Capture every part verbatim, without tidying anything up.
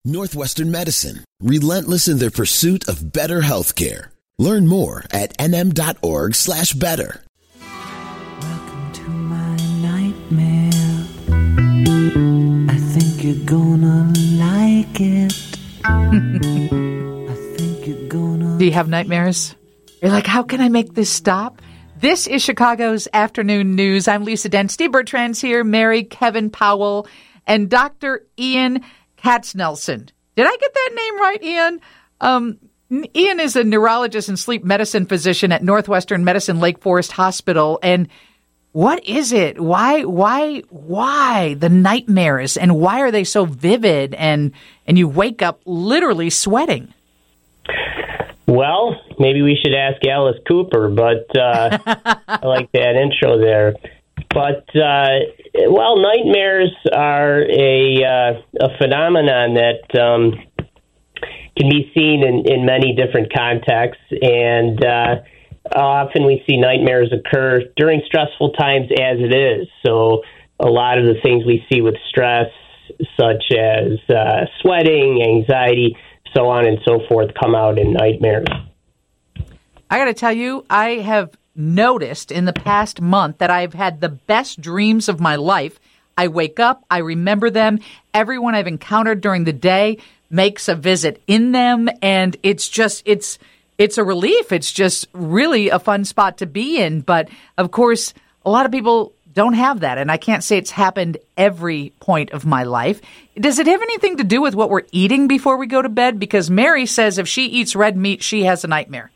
Northwestern Medicine, relentless in their pursuit of better healthcare. Learn more at nm.org slash better. Welcome to my nightmare. I think you're gonna like it. I think you're gonna... Do you have nightmares? You're like, how can I make this stop? This is Chicago's Afternoon News. I'm Lisa Dent. Steve Bertrand's here, Mary, Kevin Powell, and Doctor Ian Katznelson. Did I get that name right, Ian? Um, Ian is a neurologist and sleep medicine physician at Northwestern Medicine Lake Forest Hospital. And what is it? Why, why, why the nightmares? And why are they so vivid? And, and you wake up literally sweating. Well, maybe we should ask Alice Cooper, but uh, I like that intro there. But, uh, well, nightmares are a, uh, a phenomenon that um, can be seen in, in many different contexts, and uh, often we see nightmares occur during stressful times as it is. So a lot of the things we see with stress, such as uh, sweating, anxiety, so on and so forth, come out in nightmares. I got to tell you, I have noticed in the past month that I've had the best dreams of my life. I wake up, I remember them. Everyone I've encountered during the day makes a visit in them, and it's just, it's, it's a relief. It's just really a fun spot to be in. But of course, a lot of people don't have that, and I can't say it's happened every point of my life. Does it have anything to do with what we're eating before we go to bed? Because Mary says if she eats red meat, she has a nightmare.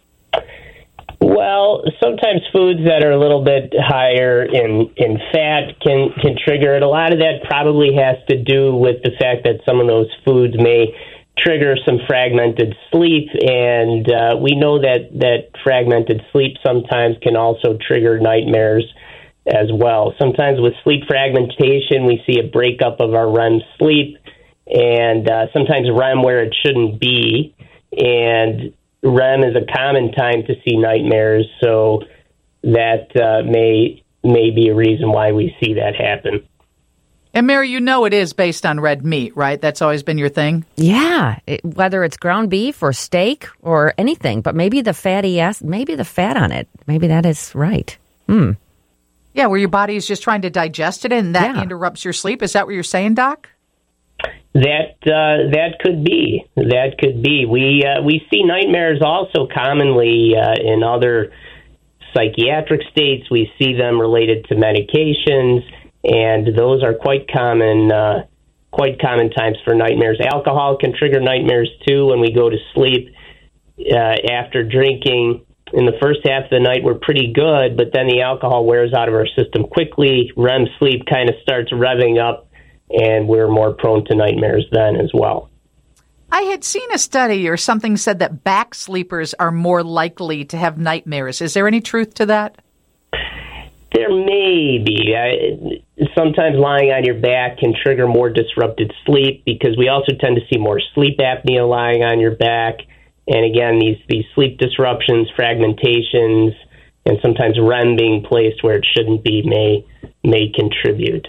Well, sometimes foods that are a little bit higher in, in fat can, can trigger it. A lot of that probably has to do with the fact that some of those foods may trigger some fragmented sleep, and uh, we know that, that fragmented sleep sometimes can also trigger nightmares as well. Sometimes with sleep fragmentation, we see a breakup of our R E M sleep, and uh, sometimes R E M where it shouldn't be, and R E M is a common time to see nightmares, so that uh, may may be a reason why we see that happen. And Mary, you know it is based on red meat, right? That's always been your thing? Yeah, it, whether it's ground beef or steak or anything, but maybe the fatty acid, maybe the fat on it, maybe that is right. Hmm. Yeah, where your body is just trying to digest it and that yeah. interrupts your sleep. Is that what you're saying, Doc? That uh, that could be. That could be. We uh, we see nightmares also commonly uh, in other psychiatric states. We see them related to medications, and those are quite common. Uh, quite common times for nightmares. Alcohol can trigger nightmares too. When we go to sleep uh, after drinking, in the first half of the night we're pretty good, but then the alcohol wears out of our system quickly. R E M sleep kind of starts revving up, and we're more prone to nightmares then as well. I had seen a study or something said that back sleepers are more likely to have nightmares. Is there any truth to that? There may be. I, sometimes lying on your back can trigger more disrupted sleep because we also tend to see more sleep apnea lying on your back. And again, these, these sleep disruptions, fragmentations, and sometimes R E M being placed where it shouldn't be may may contribute.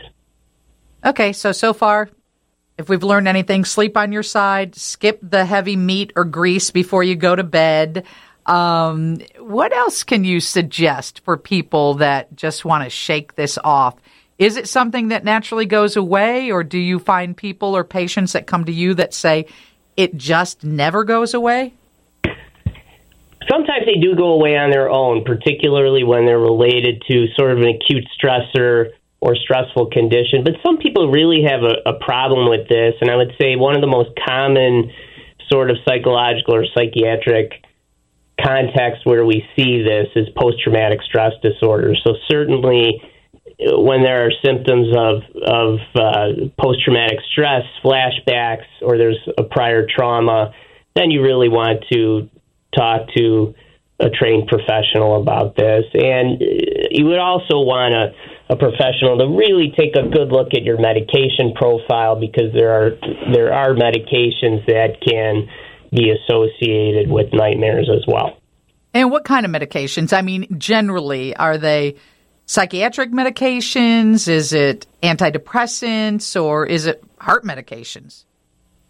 Okay, so, so far, if we've learned anything, sleep on your side, skip the heavy meat or grease before you go to bed. Um, what else can you suggest for people that just want to shake this off? Is it something that naturally goes away, or do you find people or patients that come to you that say it just never goes away? Sometimes they do go away on their own, particularly when they're related to sort of an acute stressor or stressful condition. But some people really have a, a problem with this, and I would say one of the most common sort of psychological or psychiatric contexts where we see this is post-traumatic stress disorder. So certainly when there are symptoms of, of uh, post-traumatic stress, flashbacks, or there's a prior trauma, then you really want to talk to a trained professional about this. And you would also want a, a professional to really take a good look at your medication profile, because there are there are medications that can be associated with nightmares as well. And what kind of medications? I mean, generally, are they psychiatric medications? Is it antidepressants, or is it heart medications?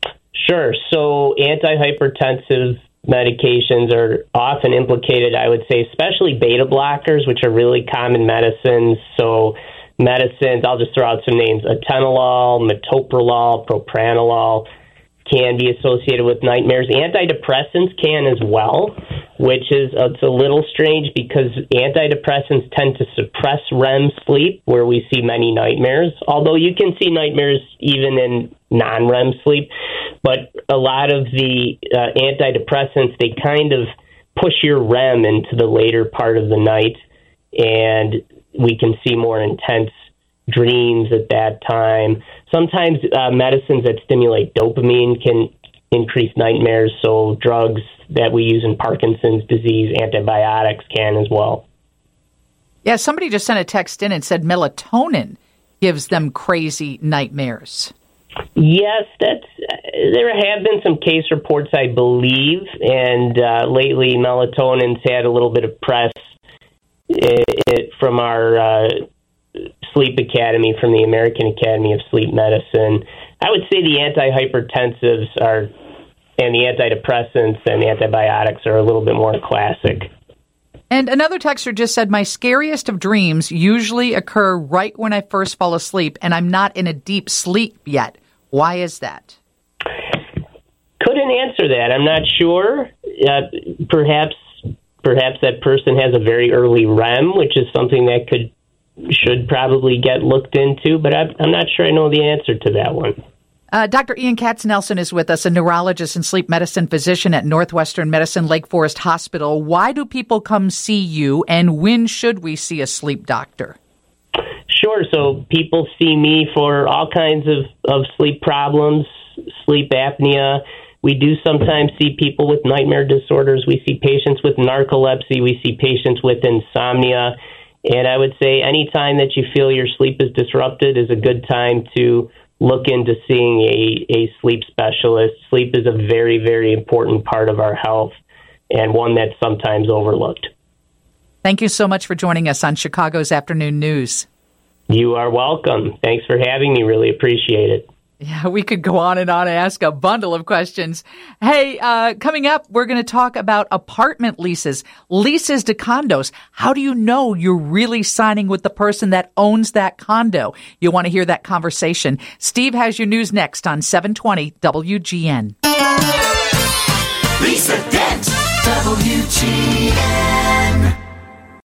Sure. So antihypertensive medications are often implicated, I would say, especially beta blockers, which are really common medicines. So medicines, I'll just throw out some names, atenolol, metoprolol, propranolol, can be associated with nightmares. Antidepressants can as well, which is it's a little strange because antidepressants tend to suppress R E M sleep, where we see many nightmares, although you can see nightmares even in non-R E M sleep. But a lot of the uh, antidepressants, they kind of push your R E M into the later part of the night, and we can see more intense dreams at that time. Sometimes uh, medicines that stimulate dopamine can increase nightmares, so drugs that we use in Parkinson's disease, antibiotics can as well. Yeah, somebody just sent a text in and said melatonin gives them crazy nightmares. Yes, that's. There have been some case reports, I believe, and uh, lately melatonin's had a little bit of press it, it, from our uh, Sleep Academy, from the American Academy of Sleep Medicine. I would say the antihypertensives are, and the antidepressants and antibiotics are a little bit more classic. And another texter just said, my scariest of dreams usually occur right when I first fall asleep, and I'm not in a deep sleep yet. Why is that? Couldn't answer that. I'm not sure. Uh, perhaps, perhaps that person has a very early R E M, which is something that could should probably get looked into, but I'm, I'm not sure I know the answer to that one. Uh, Doctor Ian Katznelson is with us, a neurologist and sleep medicine physician at Northwestern Medicine Lake Forest Hospital. Why do people come see you, and when should we see a sleep doctor? Sure. So people see me for all kinds of, of sleep problems, sleep apnea. We do sometimes see people with nightmare disorders. We see patients with narcolepsy. We see patients with insomnia. And I would say any time that you feel your sleep is disrupted is a good time to look into seeing a, a sleep specialist. Sleep is a very, very important part of our health and one that's sometimes overlooked. Thank you so much for joining us on Chicago's Afternoon News. You are welcome. Thanks for having me. Really appreciate it. Yeah, we could go on and on and ask a bundle of questions. Hey, uh, coming up, we're going to talk about apartment leases, leases to condos. How do you know you're really signing with the person that owns that condo? You'll want to hear that conversation. Steve has your news next on seven twenty W G N. Lisa Dent, W G N.